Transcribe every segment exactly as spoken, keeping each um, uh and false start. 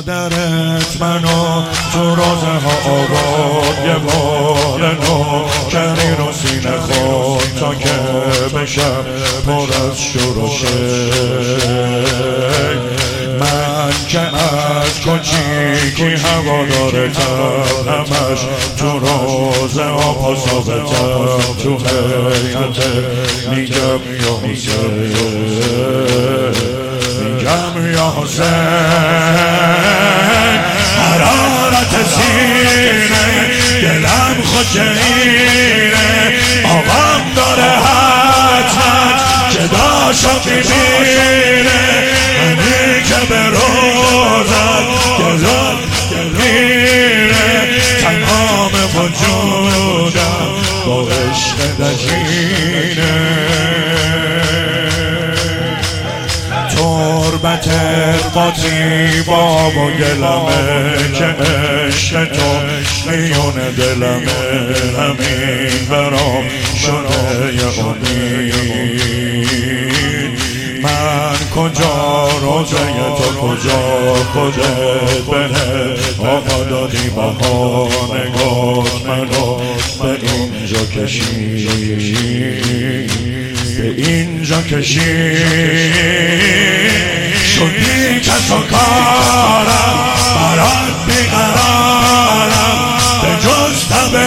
مادرت منو تو روزه ها آورد یه بار نو کری رو سینه خود تا که بشم پر از شور و شی. من که از کوچیکی هوادارتم همش تو روزه ها پا ثابتم تو حیرت میگم یا حسین میگم یا حسین حرارت سینه دلم خوشینه آقام داره حتما جداشو میبینه منی که به روزت گلم میره تمام وجودم با عشق دشینه. تربت قاطی باب و گلمه که عشق تو میون دلمه همین برام شده یه امید. من کجا روزه تو کجا خودت بهت آقا دادی بها نگات منو به اینجا کشید به اینجا کشید شدی که تو کارم برات بیقرارم به جز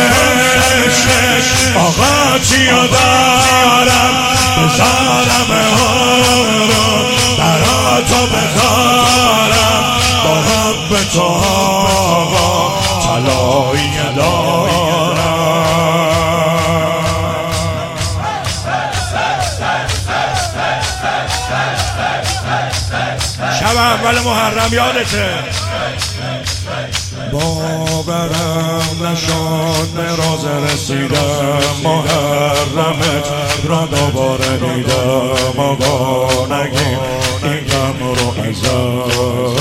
تبشش آقا چیا دارم بذارم رو برا تو بذارم با حب تو آقا طلایی دارم. شب اول محرم یادته باورم نشد به راز رسیدم محرمت را دوباره دیدم آقا نگیم این غم رو ازم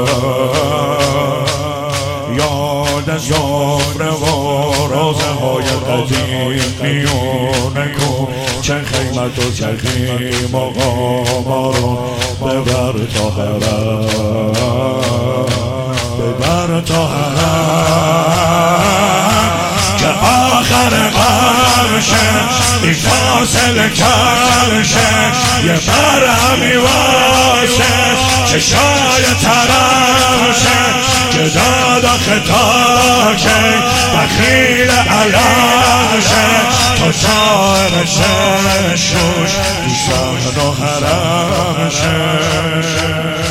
یاد سفره و رازه های قدیم میونه کن چه خیمت و چخیم آقا ما رو ببر تا حرم ببر تا حرم که آخر قرشه این فاصله کرشه یه برهمی واشه چشای تراشه که داد آخه تاشه بخیل علاشه تا شاعرشه شوش تو سحن و حرمشه.